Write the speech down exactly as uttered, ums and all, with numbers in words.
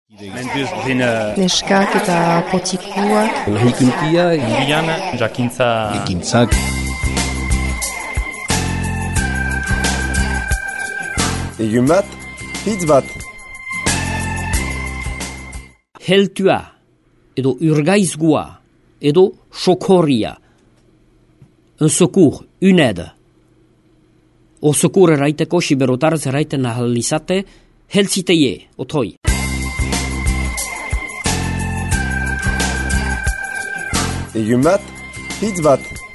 Neskak eta potikuak. Lahikuntia. Irian, jakintza. Ekintzak. Egun bat, hitz bat. Heltua, edo urgaizgua, edo chokoria. Un secours, une aide. O secours eraiteko siberotar zeraiten ahalizate, helziteie, otoi. Egun bat, hitz bat.